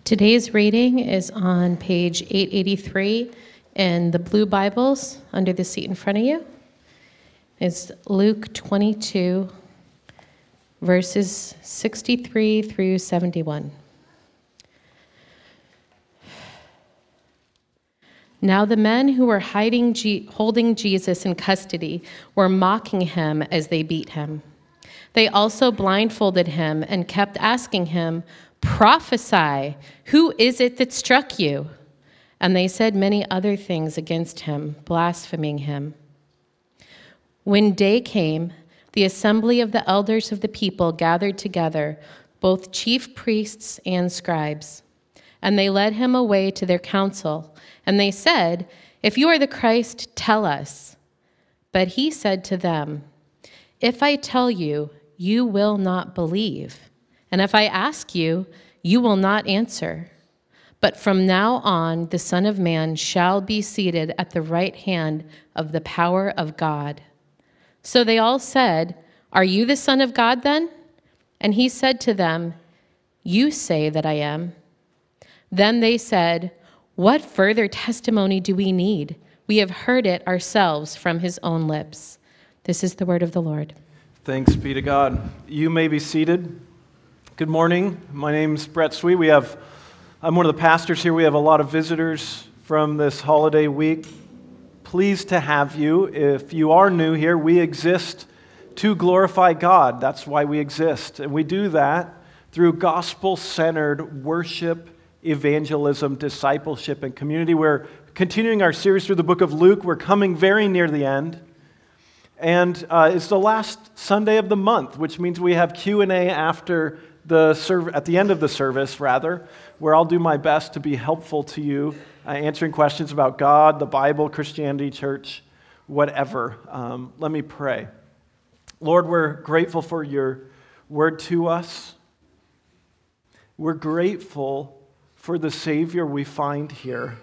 Today's reading is on page 883 in the blue Bibles under the seat in front of you. It's Luke 22, verses 63 through 71. Now the men who were holding Jesus in custody were mocking him as they beat him. They also blindfolded him and kept asking him, "Prophesy, who is it that struck you?" And they said many other things against him, blaspheming him. When day came, the assembly of the elders of the people gathered together, both chief priests and scribes. And they led him away to their council, and they said, "If you are the Christ, tell us." But he said to them, "If I tell you, you will not believe. And if I ask you, you will not answer. But from now on, the Son of Man shall be seated at the right hand of the power of God." So they all said, "Are you the Son of God then?" And he said to them, "You say that I am." Then they said, "What further testimony do we need? We have heard it ourselves from his own lips." This is the word of the Lord. Thanks be to God. You may be seated. Good morning. My name's Brett Sweet. I'm one of the pastors here. We have a lot of visitors from this holiday week. Pleased to have you. If you are new here, we exist to glorify God. That's why we exist. And we do that through gospel-centered worship, evangelism, discipleship, and community. We're continuing our series through the book of Luke. We're coming very near the end. And it's the last Sunday of the month, which means we have Q&A at the end of the service, where I'll do my best to be helpful to you, answering questions about God, the Bible, Christianity, church, whatever. Let me pray. Lord, we're grateful for your word to us. We're grateful for the Savior we find here.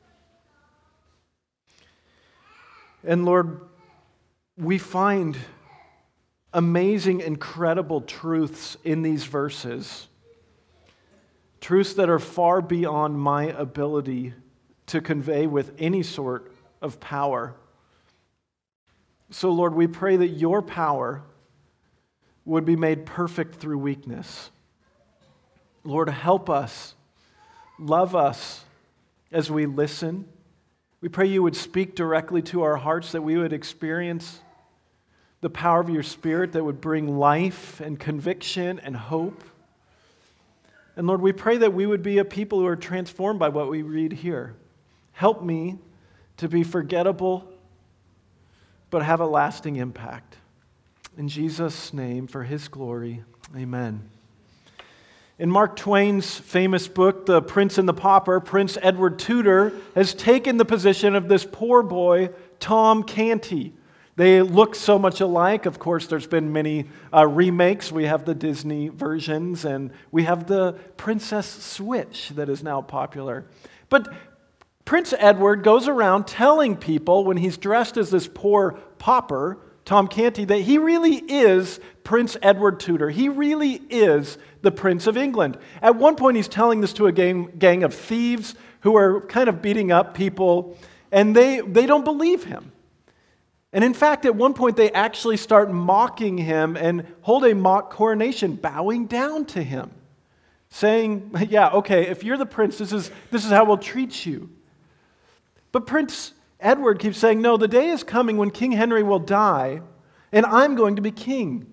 And Lord, we find amazing, incredible truths in these verses. Truths that are far beyond my ability to convey with any sort of power. So, Lord, we pray that your power would be made perfect through weakness. Lord, help us, love us as we listen. We pray you would speak directly to our hearts, that we would experience the power of your Spirit that would bring life and conviction and hope. And Lord, we pray that we would be a people who are transformed by what we read here. Help me to be forgettable, but have a lasting impact. In Jesus' name, for his glory, amen. In Mark Twain's famous book, The Prince and the Pauper, Prince Edward Tudor has taken the position of this poor boy, Tom Canty. They look so much alike. Of course, there's been many remakes. We have the Disney versions, and we have the Princess Switch that is now popular. But Prince Edward goes around telling people, when he's dressed as this poor pauper, Tom Canty, that he really is Prince Edward Tudor. He really is the Prince of England. At one point, he's telling this to a gang of thieves who are kind of beating up people, and they don't believe him. And in fact, at one point, they actually start mocking him and hold a mock coronation, bowing down to him, saying, "Yeah, okay, if you're the prince, this is how we'll treat you." But Prince Edward keeps saying, "No, the day is coming when King Henry will die, and I'm going to be king."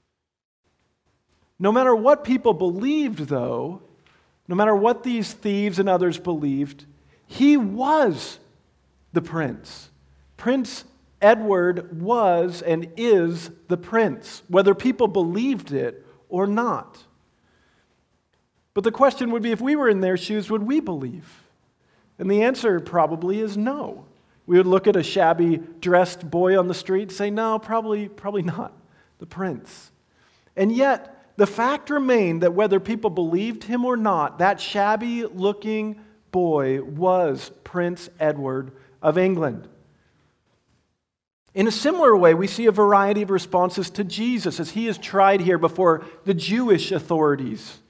No matter what people believed, though, no matter what these thieves and others believed, he was the prince. Prince Edward was and is the prince, whether people believed it or not. But the question would be, if we were in their shoes, would we believe? And the answer probably is no. We would look at a shabby dressed boy on the street and say, no, probably not the prince. And yet, the fact remained that whether people believed him or not, that shabby looking boy was Prince Edward of England. In a similar way, we see a variety of responses to Jesus as he is tried here before the Jewish authorities.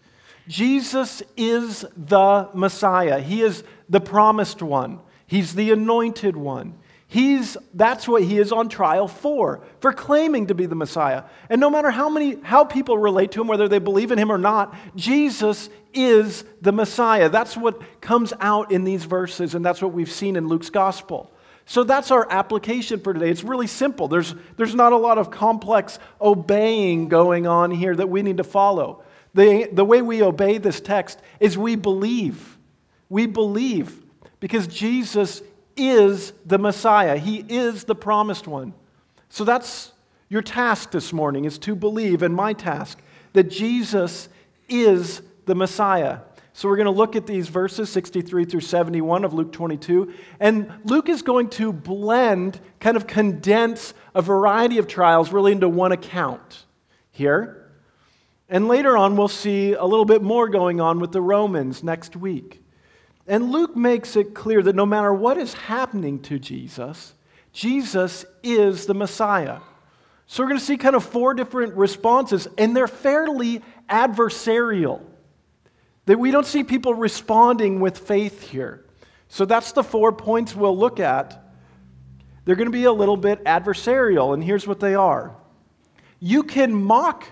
Jesus is the Messiah. He is the promised one. He's the anointed one. That's what he is on trial for claiming to be the Messiah. And no matter how people relate to him, whether they believe in him or not, Jesus is the Messiah. That's what comes out in these verses, and that's what we've seen in Luke's gospel. So that's our application for today. It's really simple. There's not a lot of complex obeying going on here that we need to follow. The way we obey this text is we believe. We believe because Jesus is the Messiah. He is the promised one. So that's your task this morning, is to believe, and my task, that Jesus is the Messiah. So we're going to look at these verses, 63 through 71 of Luke 22. And Luke is going to kind of condense a variety of trials really into one account here. And later on, we'll see a little bit more going on with the Romans next week. And Luke makes it clear that no matter what is happening to Jesus, Jesus is the Messiah. So we're going to see kind of 4 different responses, and they're fairly adversarial. That we don't see people responding with faith here. So that's the 4 points we'll look at. They're going to be a little bit adversarial, and here's what they are. You can mock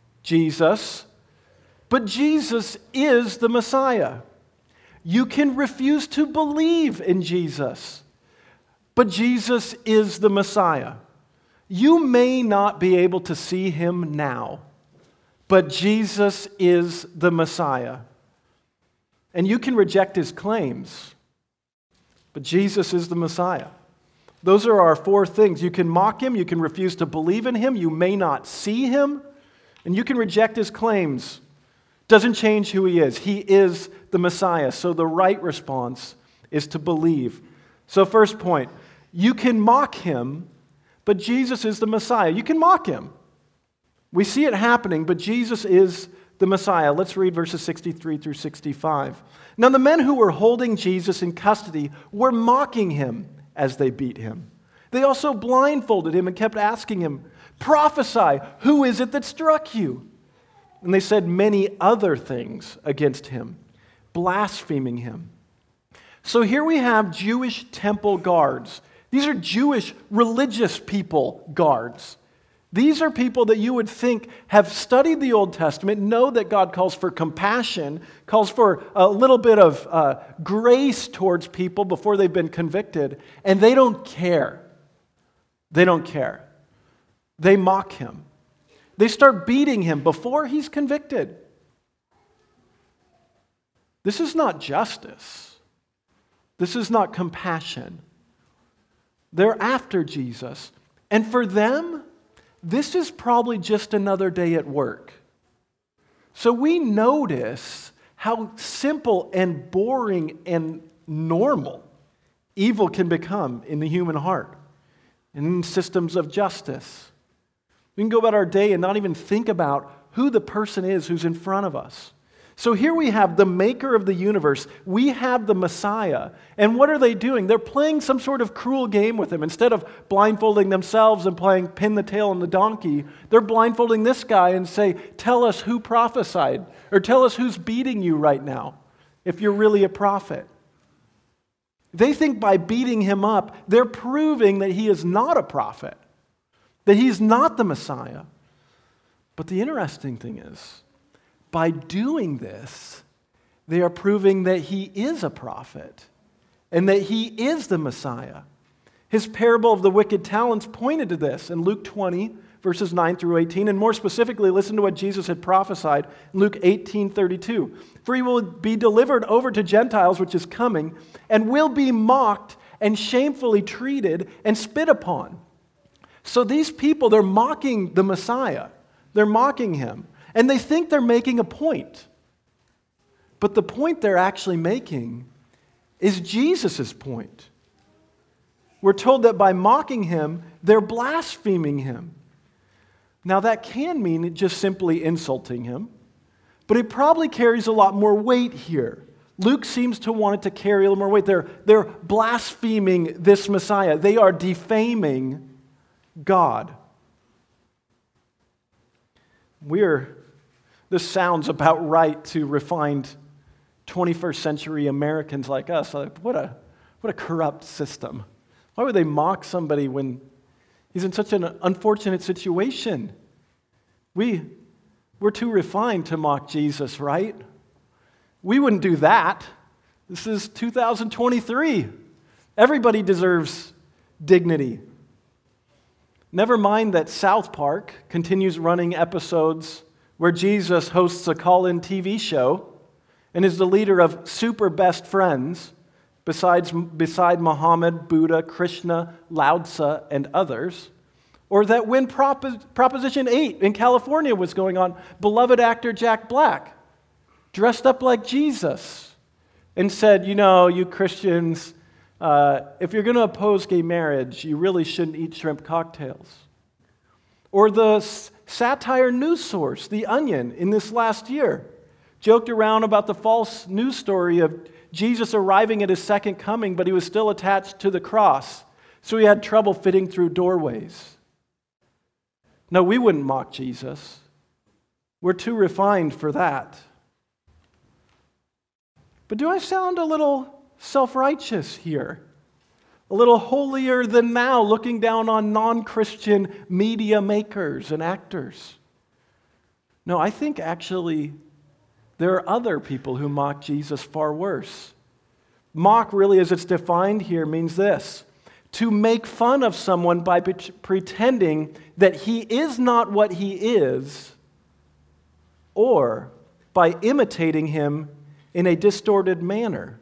Jesus, but Jesus is the Messiah. You can refuse to believe in Jesus, but Jesus is the Messiah. You may not be able to see him now, but Jesus is the Messiah. And you can reject his claims, but Jesus is the Messiah. Those are our 4 things. You can mock him, you can refuse to believe in him, you may not see him, and you can reject his claims. Doesn't change who he is. He is the Messiah. So the right response is to believe. So first point, you can mock him, but Jesus is the Messiah. You can mock him. We see it happening, but Jesus is the Messiah. Let's read verses 63 through 65. Now the men who were holding Jesus in custody were mocking him as they beat him. They also blindfolded him and kept asking him, "Prophesy, who is it that struck you?" And they said many other things against him, blaspheming him. So here we have Jewish temple guards. These are Jewish religious people guards. These are people that you would think have studied the Old Testament, know that God calls for compassion, calls for a little bit of grace towards people before they've been convicted, and they don't care. They don't care. They mock him. They start beating him before he's convicted. This is not justice. This is not compassion. They're after Jesus. And for them, this is probably just another day at work. So we notice how simple and boring and normal evil can become in the human heart and in systems of justice. We can go about our day and not even think about who the person is who's in front of us. So here we have the maker of the universe. We have the Messiah. And what are they doing? They're playing some sort of cruel game with him. Instead of blindfolding themselves and playing pin the tail on the donkey, they're blindfolding this guy and say, "Tell us who prophesied," or "Tell us who's beating you right now, if you're really a prophet." They think by beating him up, they're proving that he is not a prophet, that he's not the Messiah. But the interesting thing is, by doing this, they are proving that he is a prophet and that he is the Messiah. His parable of the wicked talents pointed to this in Luke 20, verses 9 through 18. And more specifically, listen to what Jesus had prophesied in Luke 18:32. "For he will be delivered over to Gentiles, which is coming, and will be mocked and shamefully treated and spit upon." So these people, they're mocking the Messiah. They're mocking him. And they think they're making a point. But the point they're actually making is Jesus' point. We're told that by mocking him, they're blaspheming him. Now that can mean just simply insulting him, but it probably carries a lot more weight here. Luke seems to want it to carry a little more weight. They're blaspheming this Messiah. They are defaming God. We're This sounds about right to refined 21st century Americans like us. Like, what a corrupt system. Why would they mock somebody when he's in such an unfortunate situation? We're too refined to mock Jesus, right? We wouldn't do that. This is 2023. Everybody deserves dignity. Never mind that South Park continues running episodes where Jesus hosts a call-in TV show and is the leader of super best friends beside Muhammad, Buddha, Krishna, Lao Tzu, and others. Or that when Proposition 8 in California was going on, beloved actor Jack Black dressed up like Jesus and said, you Christians, if you're going to oppose gay marriage, you really shouldn't eat shrimp cocktails. Or the satire news source, The Onion, in this last year, joked around about the false news story of Jesus arriving at his second coming, but he was still attached to the cross, so he had trouble fitting through doorways. No, we wouldn't mock Jesus. We're too refined for that. But do I sound a little self-righteous here? A little holier than thou, looking down on non-Christian media makers and actors? No, I think actually there are other people who mock Jesus far worse. Mock, really, as it's defined here, means this: to make fun of someone by pretending that he is not what he is, or by imitating him in a distorted manner.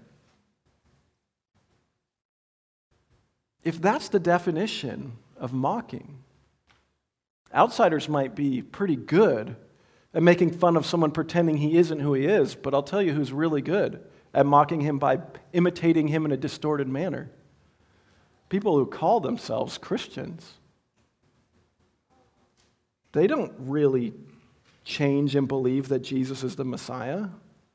If that's the definition of mocking, outsiders might be pretty good at making fun of someone pretending he isn't who he is, but I'll tell you who's really good at mocking him by imitating him in a distorted manner. People who call themselves Christians. They don't really change and believe that Jesus is the Messiah.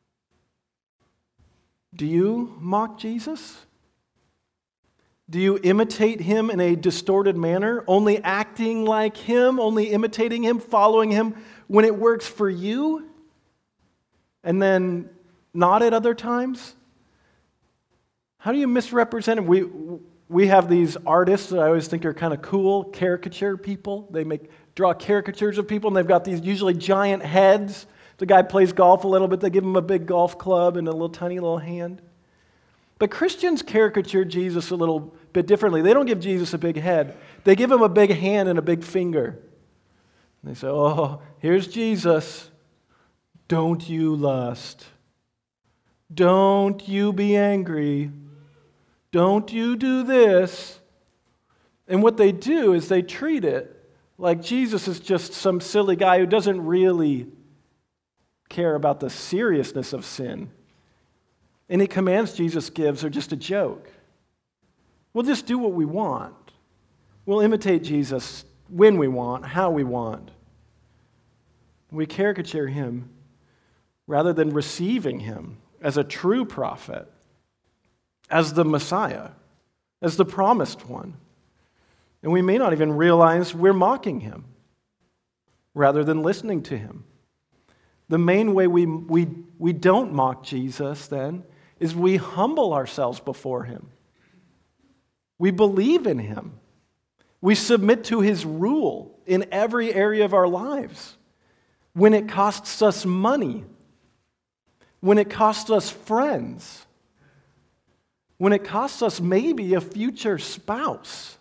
Do you mock Jesus? Do you imitate him in a distorted manner, only acting like him, only imitating him, following him when it works for you, and then not at other times? How do you misrepresent him? We have these artists that I always think are kind of cool, caricature people. They draw caricatures of people, and they've got these usually giant heads. The guy plays golf a little bit, they give him a big golf club and a little tiny little hand. But Christians caricature Jesus a little bit differently. They don't give Jesus a big head. They give him a big hand and a big finger. They say, oh, here's Jesus. Don't you lust. Don't you be angry. Don't you do this. And what they do is they treat it like Jesus is just some silly guy who doesn't really care about the seriousness of sin. Any commands Jesus gives are just a joke. We'll just do what we want. We'll imitate Jesus when we want, how we want. We caricature him rather than receiving him as a true prophet, as the Messiah, as the promised one. And we may not even realize we're mocking him rather than listening to him. The main way we don't mock Jesus, then, is we humble ourselves before him. We believe in him. We submit to his rule in every area of our lives. When it costs us money, when it costs us friends, when it costs us maybe a future spouse.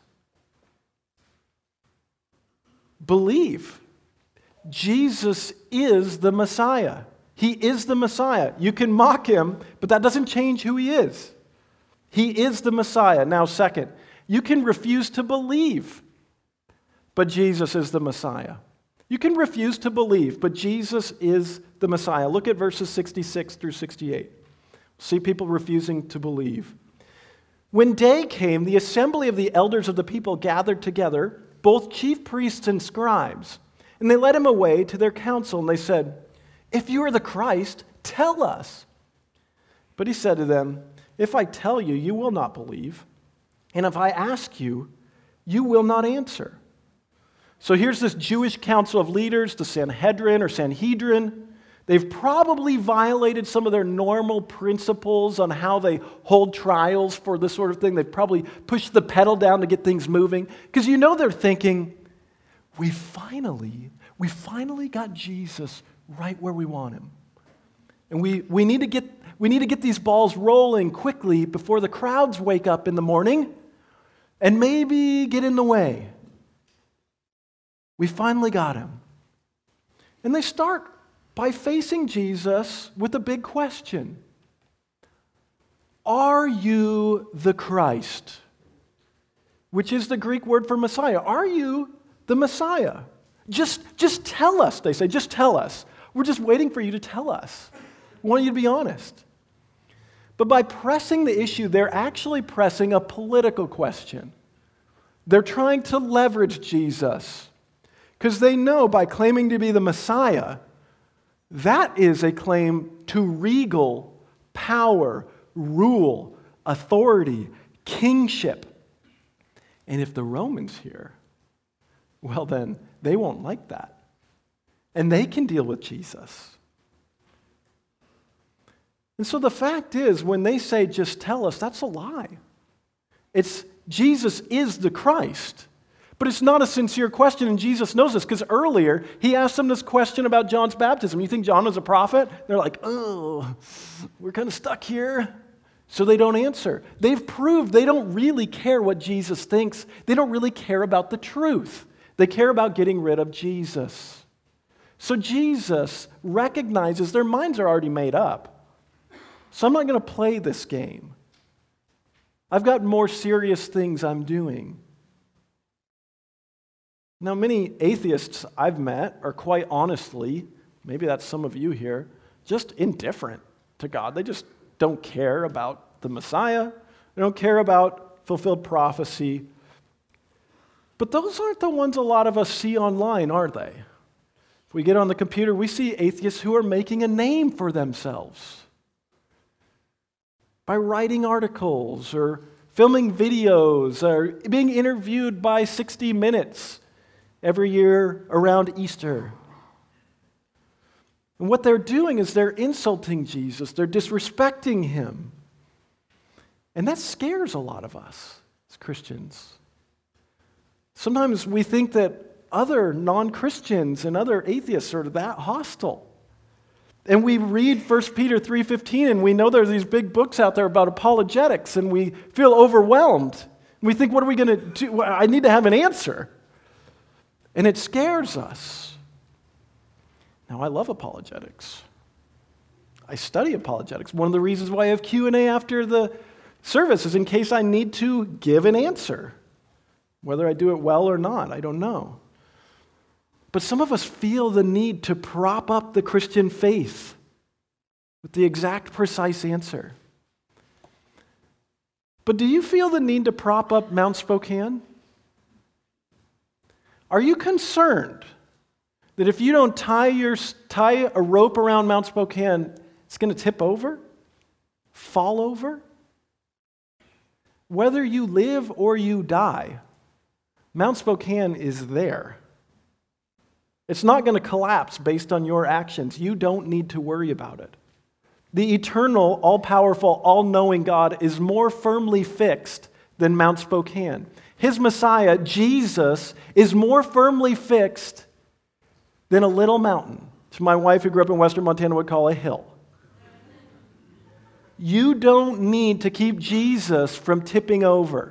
Believe. Jesus is the Messiah. He is the Messiah. You can mock him, but that doesn't change who he is. He is the Messiah. Now, second, you can refuse to believe, but Jesus is the Messiah. You can refuse to believe, but Jesus is the Messiah. Look at verses 66 through 68. See people refusing to believe. When day came, the assembly of the elders of the people gathered together, both chief priests and scribes, and they led him away to their council, and they said, "If you are the Christ, tell us." But he said to them, "If I tell you, you will not believe, and if I ask you, you will not answer." So here's this Jewish council of leaders, the Sanhedrin or Sanhedrin, They've probably violated some of their normal principles on how they hold trials for this sort of thing. They've probably pushed the pedal down to get things moving. Because they're thinking, we finally got Jesus right where we want him. And we need to get these balls rolling quickly before the crowds wake up in the morning and maybe get in the way. We finally got him. And they start by facing Jesus with a big question. Are you the Christ? Which is the Greek word for Messiah. Are you the Messiah? Just tell us, they say. Just tell us. We're just waiting for you to tell us. We want you to be honest. But by pressing the issue, they're actually pressing a political question. They're trying to leverage Jesus because they know by claiming to be the Messiah, that is a claim to regal power, rule, authority, kingship. And if the Romans hear, well then, they won't like that. And they can deal with Jesus. And so the fact is, when they say, just tell us, that's a lie. It's Jesus is the Christ. But it's not a sincere question, and Jesus knows this, because earlier he asked them this question about John's baptism. You think John was a prophet? They're like, oh, we're kind of stuck here. So they don't answer. They've proved they don't really care what Jesus thinks. They don't really care about the truth. They care about getting rid of Jesus. So Jesus recognizes their minds are already made up. So I'm not going to play this game. I've got more serious things I'm doing. Now, many atheists I've met are quite honestly, maybe that's some of you here, just indifferent to God. They just don't care about the Messiah. They don't care about fulfilled prophecy. But those aren't the ones a lot of us see online, are they? If we get on the computer, we see atheists who are making a name for themselves by writing articles or filming videos or being interviewed by 60 Minutes every year around Easter. And what they're doing is they're insulting Jesus. They're disrespecting him. And that scares a lot of us as Christians. Sometimes we think that other non-Christians and other atheists are that hostile. And we read 1 Peter 3:15, and we know there's these big books out there about apologetics, and we feel overwhelmed. We think, what are we going to do? I need to have an answer. And it scares us. Now, I love apologetics. I study apologetics. One of the reasons why I have Q&A after the service is in case I need to give an answer. Whether I do it well or not, I don't know. But some of us feel the need to prop up the Christian faith with the exact, precise answer. But do you feel the need to prop up Mount Spokane? Are you concerned that if you don't tie a rope around Mount Spokane, it's going to tip over? Fall over? Whether you live or you die, Mount Spokane is there. It's not going to collapse based on your actions. You don't need to worry about it. The eternal, all-powerful, all-knowing God is more firmly fixed than Mount Spokane. His Messiah, Jesus, is more firmly fixed than a little mountain, which my wife who grew up in western Montana would call a hill. You don't need to keep Jesus from tipping over.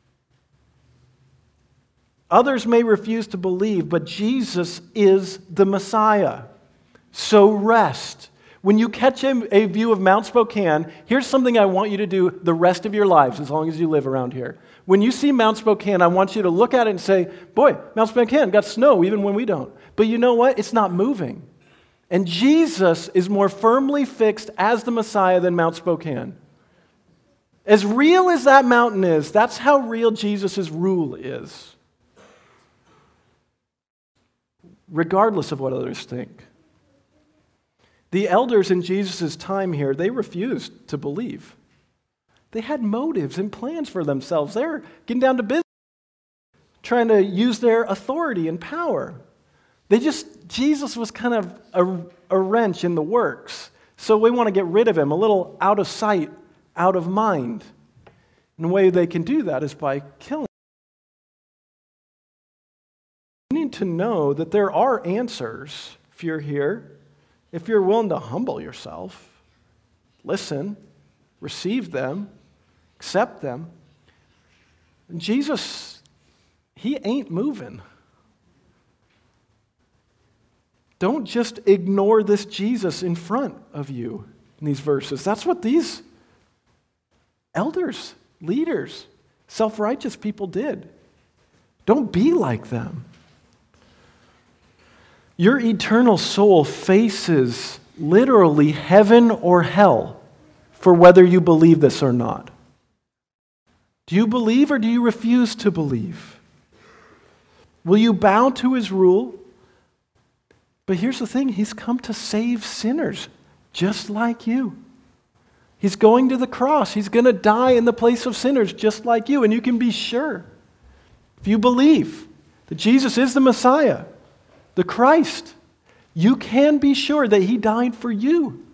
Others may refuse to believe, but Jesus is the Messiah. So rest. When you catch a view of Mount Spokane, here's something I want you to do the rest of your lives, as long as you live around here. When you see Mount Spokane, I want you to look at it and say, boy, Mount Spokane got snow even when we don't. But you know what? It's not moving. And Jesus is more firmly fixed as the Messiah than Mount Spokane. As real as that mountain is, that's how real Jesus' rule is. Regardless of what others think. The elders in Jesus' time here, they refused to believe. They had motives and plans for themselves. They were getting down to business, trying to use their authority and power. Jesus was kind of a wrench in the works. So we want to get rid of him, a little out of sight, out of mind. And the way they can do that is by killing him. You need to know that there are answers if you're here, if you're willing to humble yourself, listen, receive them, accept them. And Jesus, he ain't moving. Don't just ignore this Jesus in front of you in these verses. That's what these elders, leaders, self-righteous people did. Don't be like them. Your eternal soul faces literally heaven or hell for whether you believe this or not. Do you believe or do you refuse to believe? Will you bow to his rule? But here's the thing, he's come to save sinners just like you. He's going to the cross. He's going to die in the place of sinners just like you. And you can be sure, if you believe that Jesus is the Messiah, the Christ, you can be sure that he died for you.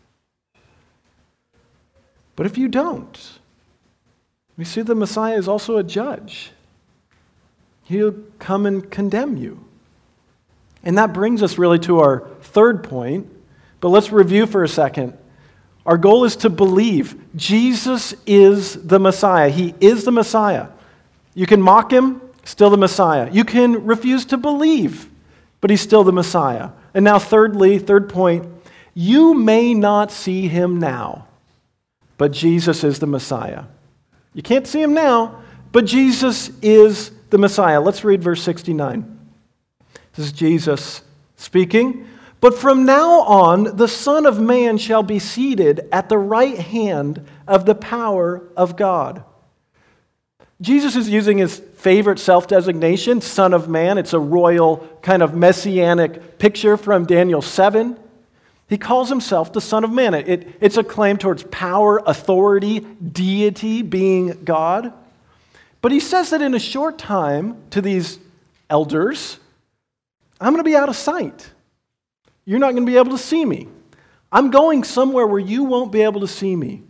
But if you don't, we see the Messiah is also a judge. He'll come and condemn you. And that brings us really to our third point. But let's review for a second. Our goal is to believe Jesus is the Messiah. He is the Messiah. You can mock him, still the Messiah. You can refuse to believe, but he's still the Messiah. And now thirdly, third point, you may not see him now, but Jesus is the Messiah. You can't see him now, but Jesus is the Messiah. Let's read verse 69. This is Jesus speaking. But from now on, the Son of Man shall be seated at the right hand of the power of God. Jesus is using his favorite self-designation, Son of Man. It's a royal kind of messianic picture from Daniel 7. He calls himself the Son of Man. It's a claim towards power, authority, deity, being God. But he says that in a short time to these elders, I'm going to be out of sight. You're not going to be able to see me. I'm going somewhere where you won't be able to see me.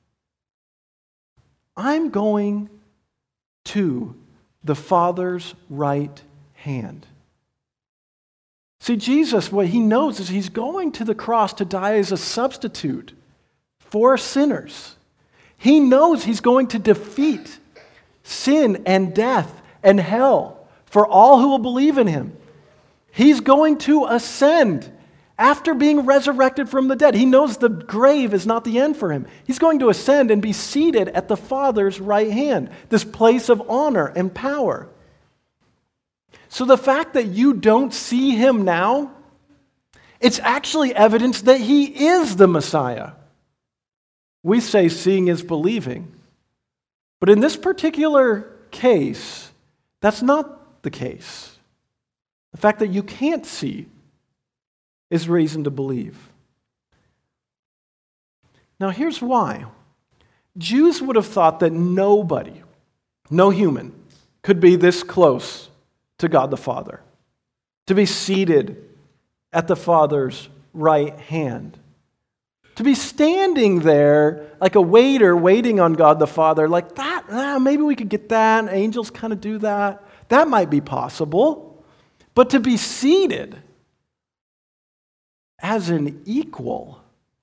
I'm going to the Father's right hand. See, Jesus, what he knows is he's going to the cross to die as a substitute for sinners. He knows he's going to defeat sin and death and hell for all who will believe in him. He's going to ascend after being resurrected from the dead. He knows the grave is not the end for him. He's going to ascend and be seated at the Father's right hand, this place of honor and power. So the fact that you don't see him now, it's actually evidence that he is the Messiah. We say seeing is believing. But in this particular case, that's not the case. The fact that you can't see is reason to believe. Now here's why. Jews would have thought that nobody, no human, could be this close to God the Father, to be seated at the Father's right hand, to be standing there like a waiter waiting on God the Father, like that, maybe we could get that, angels kind of do that. That might be possible. But to be seated as an equal,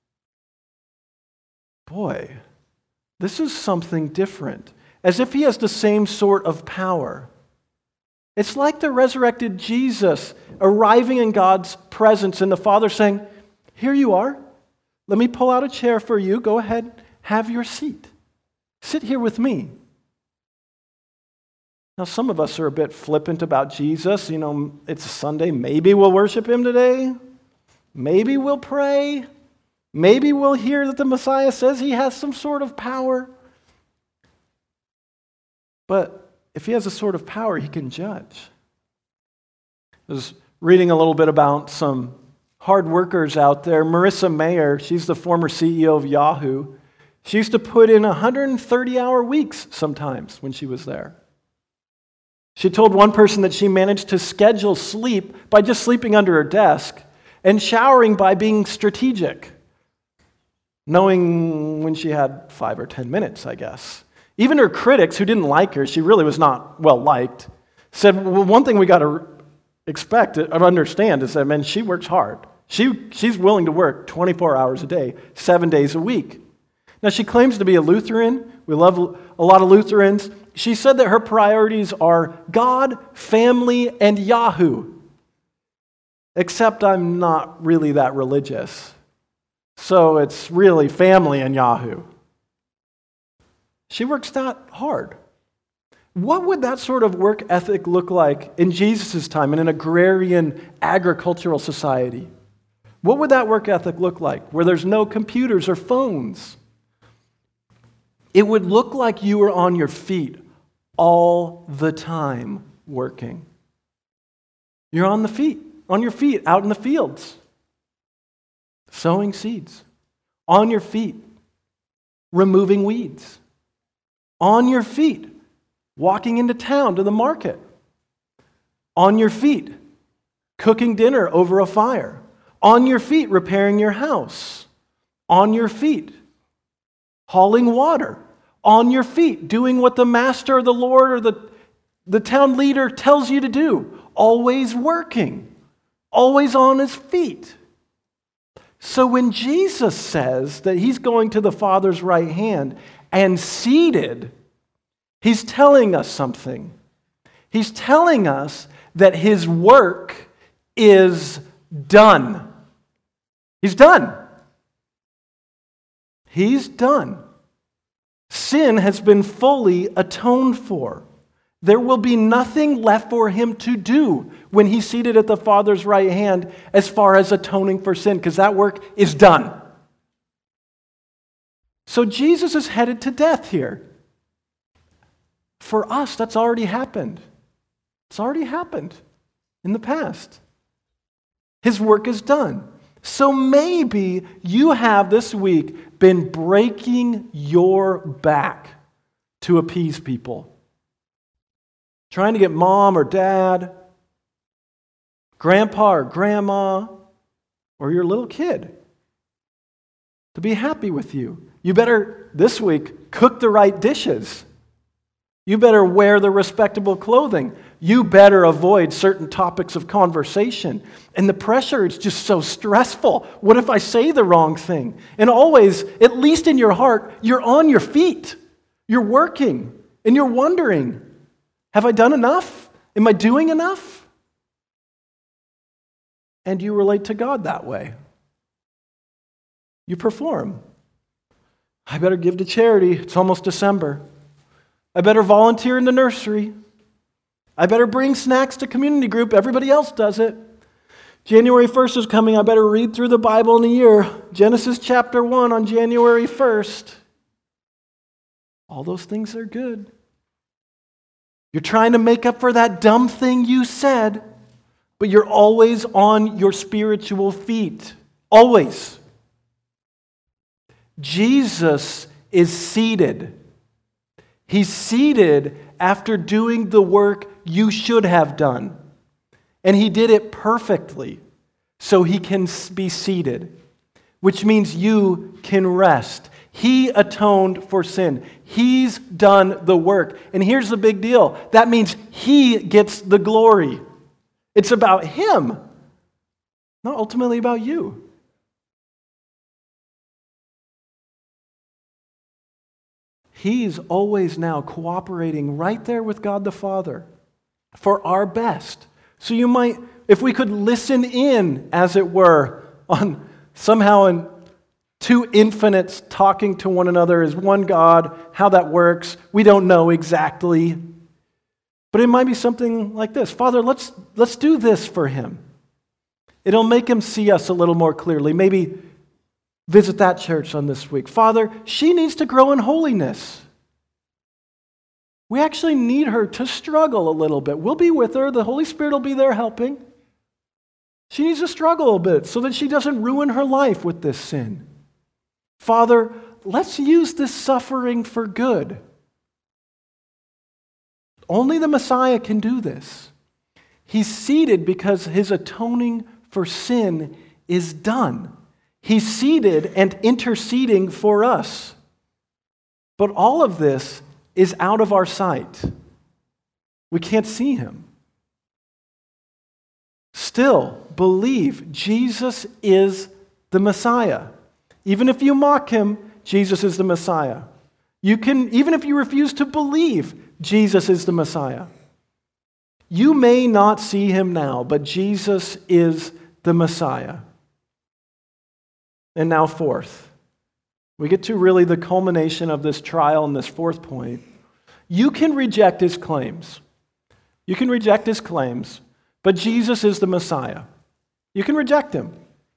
boy, this is something different. As if he has the same sort of power. It's like the resurrected Jesus arriving in God's presence and the Father saying, here you are. Let me pull out a chair for you. Go ahead, have your seat. Sit here with me. Now, some of us are a bit flippant about Jesus. You know, it's a Sunday. Maybe we'll worship him today. Maybe we'll pray. Maybe we'll hear that the Messiah says he has some sort of power. But if he has a sort of power, he can judge. I was reading a little bit about some hard workers out there. Marissa Mayer, she's the former CEO of Yahoo. She used to put in 130-hour weeks sometimes when she was there. She told one person that she managed to schedule sleep by just sleeping under her desk and showering by being strategic, knowing when she had 5 or 10 minutes, I guess. Even her critics, who didn't like her, she really was not well liked, said, well, one thing we got to expect or understand is that, man, she works hard. She's willing to work 24 hours a day, 7 days a week. Now, she claims to be a Lutheran. We love a lot of Lutherans. She said that her priorities are God, family, and Yahoo. Except I'm not really that religious. So it's really family and Yahoo. She works that hard. What would that sort of work ethic look like in Jesus' time in an agrarian agricultural society? What would that work ethic look like where there's no computers or phones? It would look like you were on your feet all the time working. You're on your feet, out in the fields, sowing seeds, on your feet, removing weeds, on your feet, walking into town to the market, on your feet, cooking dinner over a fire, on your feet, repairing your house, on your feet, hauling water, on your feet, doing what the master or the Lord or the town leader tells you to do, always working, always on his feet. So when Jesus says that he's going to the Father's right hand and seated, he's telling us something. He's telling us that his work is done. He's done. He's done. Sin has been fully atoned for. There will be nothing left for him to do when he's seated at the Father's right hand as far as atoning for sin, because that work is done. So Jesus is headed to death here. For us, that's already happened. It's already happened in the past. His work is done. So maybe you have this week been breaking your back to appease people. Trying to get mom or dad, grandpa or grandma, or your little kid to be happy with you. You better, this week, cook the right dishes. You better wear the respectable clothing. You better avoid certain topics of conversation. And the pressure is just so stressful. What if I say the wrong thing? And always, at least in your heart, you're on your feet. You're working. And you're wondering, have I done enough? Am I doing enough? And you relate to God that way. You perform. I better give to charity. It's almost December. I better volunteer in the nursery. I better bring snacks to community group. Everybody else does it. January 1st is coming. I better read through the Bible in a year. Genesis chapter 1 on January 1st. All those things are good. You're trying to make up for that dumb thing you said, but you're always on your spiritual feet. Always. Jesus is seated. He's seated after doing the work you should have done. And he did it perfectly, so he can be seated, which means you can rest. He atoned for sin. He's done the work. And here's the big deal. That means he gets the glory. It's about him, not ultimately about you. He's always now cooperating right there with God the Father for our best. So you might, if we could listen in, as it were, on somehow in two infinites talking to one another as one God, how that works, we don't know exactly. But it might be something like this. Father, let's do this for him. It'll make him see us a little more clearly. Maybe visit that church on this week. Father, she needs to grow in holiness. We actually need her to struggle a little bit. We'll be with her. The Holy Spirit will be there helping. She needs to struggle a bit so that she doesn't ruin her life with this sin. Father, let's use this suffering for good. Only the Messiah can do this. He's seated because his atoning for sin is done. He's seated and interceding for us. But all of this is out of our sight. We can't see him. Still, believe Jesus is the Messiah. Even if you mock him, Jesus is the Messiah. Even if you refuse to believe, Jesus is the Messiah. You may not see him now, but Jesus is the Messiah. And now fourth, we get to really the culmination of this trial and this fourth point. You can reject his claims. You can reject his claims, but Jesus is the Messiah. You can reject him.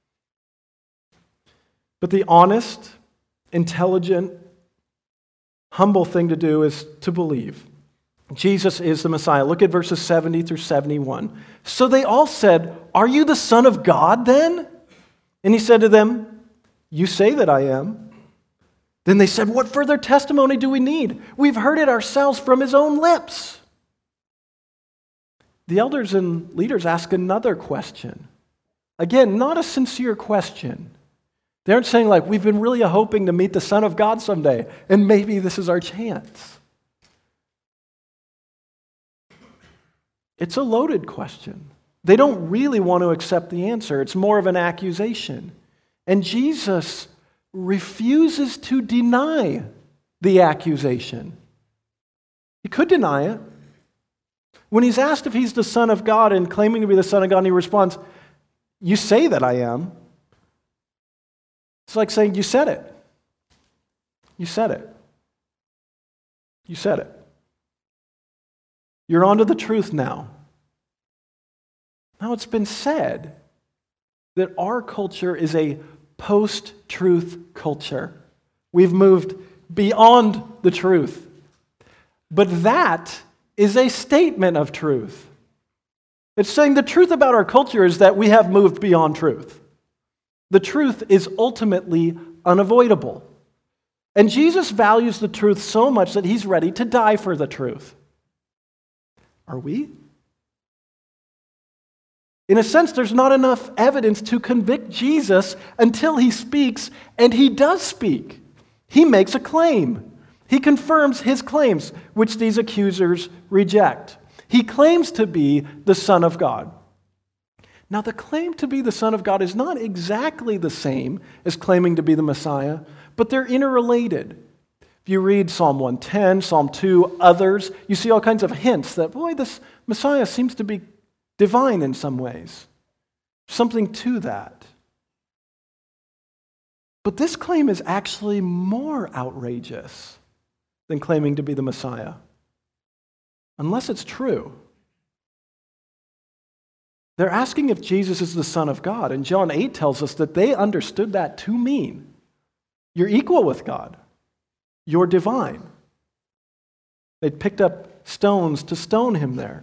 But the honest, intelligent, humble thing to do is to believe. Jesus is the Messiah. Look at verses 70 through 71. So they all said, "Are you the Son of God then?" And he said to them, "You say that I am." Then they said, "What further testimony do we need? We've heard it ourselves from his own lips." The elders and leaders ask another question. Again, not a sincere question. They aren't saying like, we've been really hoping to meet the Son of God someday, and maybe this is our chance. It's a loaded question. They don't really want to accept the answer. It's more of an accusation. And Jesus refuses to deny the accusation. He could deny it. When he's asked if he's the Son of God and claiming to be the Son of God, and he responds, "You say that I am." It's like saying, "You said it. You said it. You said it. You're onto the truth now." Now, it's been said that our culture is a post-truth culture. We've moved beyond the truth. But that is a statement of truth. It's saying the truth about our culture is that we have moved beyond truth. The truth is ultimately unavoidable. And Jesus values the truth so much that he's ready to die for the truth. Are we? In a sense, there's not enough evidence to convict Jesus until he speaks, and he does speak. He makes a claim. He confirms his claims, which these accusers reject. He claims to be the Son of God. Now, the claim to be the Son of God is not exactly the same as claiming to be the Messiah, but they're interrelated. If you read Psalm 110, Psalm 2, others, you see all kinds of hints that, boy, this Messiah seems to be divine in some ways. Something to that. But this claim is actually more outrageous than claiming to be the Messiah, unless it's true. They're asking if Jesus is the Son of God, and John 8 tells us that they understood that to mean you're equal with God. You're divine. They'd picked up stones to stone him there.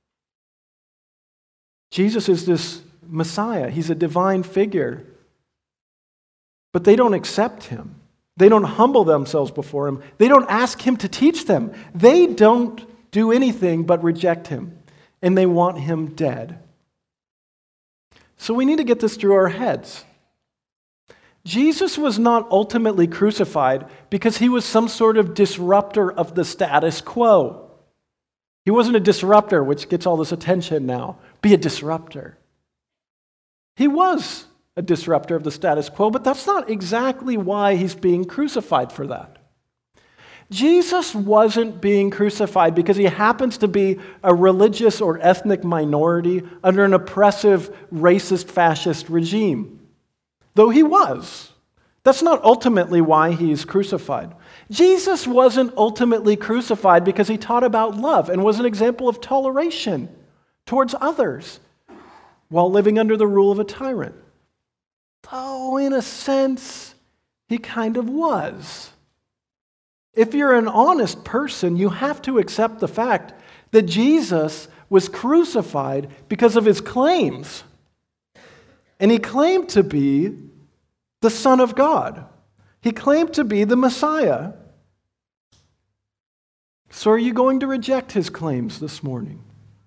Jesus is this Messiah. He's a divine figure. But they don't accept him. They don't humble themselves before him. They don't ask him to teach them. They don't do anything but reject him. And they want him dead. So we need to get this through our heads. Jesus was not ultimately crucified because he was some sort of disruptor of the status quo. He wasn't a disruptor, which gets all this attention now. Be a disruptor. He was a disruptor of the status quo, but that's not exactly why he's being crucified for that. Jesus wasn't being crucified because he happens to be a religious or ethnic minority under an oppressive, racist, fascist regime. Though he was. That's not ultimately why he's crucified. Jesus wasn't ultimately crucified because he taught about love and was an example of toleration towards others while living under the rule of a tyrant. Though, in a sense, he kind of was. If you're an honest person, you have to accept the fact that Jesus was crucified because of his claims. And he claimed to be the Son of God. He claimed to be the Messiah. So are you going to reject his claims this morning?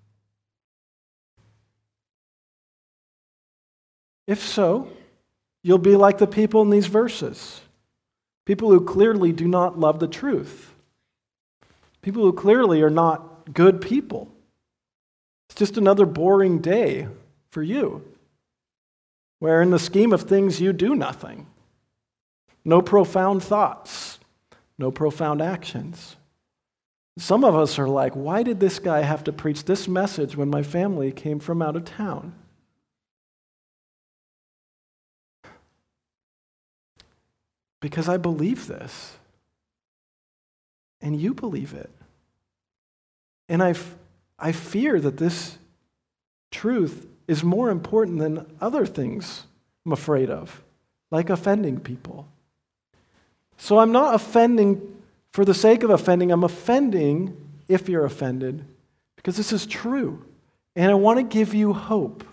If so, you'll be like the people in these verses. People who clearly do not love the truth. People who clearly are not good people. It's just another boring day for you, where in the scheme of things you do nothing. No profound thoughts, no profound actions. Some of us are like, why did this guy have to preach this message when my family came from out of town? Because I believe this. And you believe it. And I fear that this truth is more important than other things I'm afraid of, like offending people. So I'm not offending for the sake of offending. I'm offending if you're offended, because this is true. And I want to give you hope.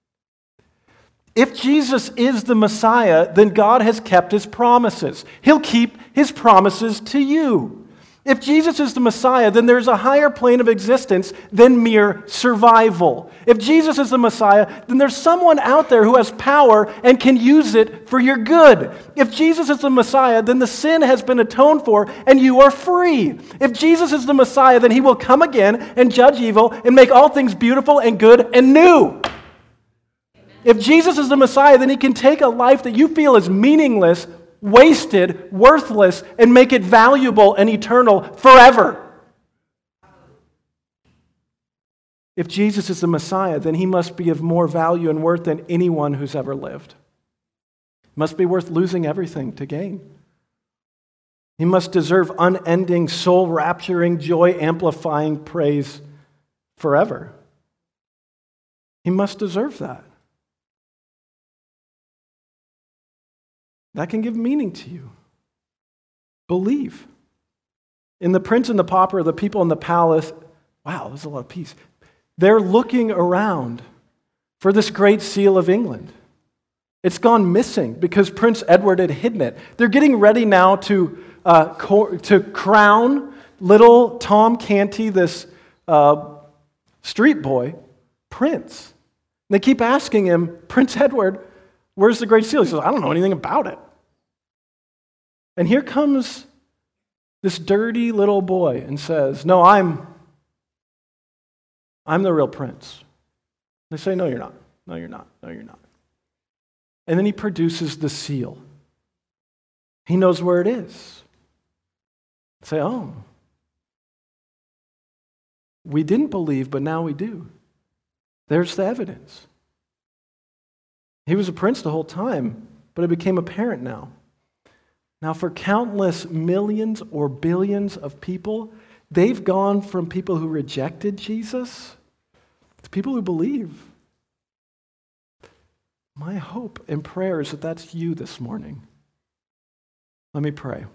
If Jesus is the Messiah, then God has kept his promises. He'll keep his promises to you. If Jesus is the Messiah, then there's a higher plane of existence than mere survival. If Jesus is the Messiah, then there's someone out there who has power and can use it for your good. If Jesus is the Messiah, then the sin has been atoned for and you are free. If Jesus is the Messiah, then he will come again and judge evil and make all things beautiful and good and new. If Jesus is the Messiah, then he can take a life that you feel is meaningless, wasted, worthless, and make it valuable and eternal forever. If Jesus is the Messiah, then he must be of more value and worth than anyone who's ever lived. He must be worth losing everything to gain. He must deserve unending, soul-rapturing, joy-amplifying praise forever. He must deserve that. That can give meaning to you. Believe. In The Prince and the Pauper, the people in the palace, wow, there's a lot of peace. They're looking around for this great seal of England. It's gone missing because Prince Edward had hidden it. They're getting ready now to crown little Tom Canty, this street boy, prince. And they keep asking him, Prince Edward, where's the great seal? He says, I don't know anything about it. And here comes this dirty little boy and says, no, I'm the real prince. They say, no, you're not. No, you're not. No, you're not. And then he produces the seal. He knows where it is. Say, oh, we didn't believe, but now we do. There's the evidence. He was a prince the whole time, but it became apparent now. Now, for countless millions or billions of people, they've gone from people who rejected Jesus to people who believe. My hope and prayer is that that's you this morning. Let me pray.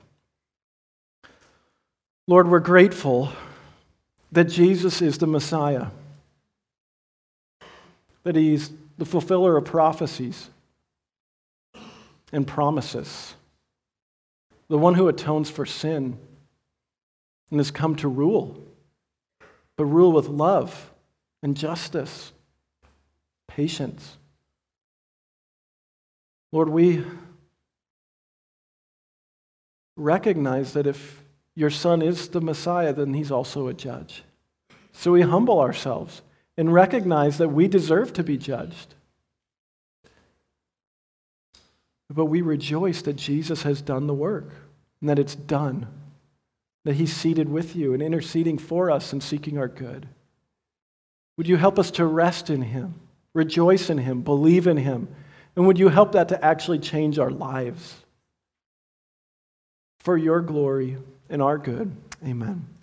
Lord, we're grateful that Jesus is the Messiah, that he's the fulfiller of prophecies and promises, the one who atones for sin and has come to rule, but rule with love and justice, patience. Lord, we recognize that if your Son is the Messiah, then he's also a judge. So we humble ourselves and recognize that we deserve to be judged. But we rejoice that Jesus has done the work and that it's done, that he's seated with you and interceding for us and seeking our good. Would you help us to rest in him, rejoice in him, believe in him, and would you help that to actually change our lives for your glory and our good? Amen.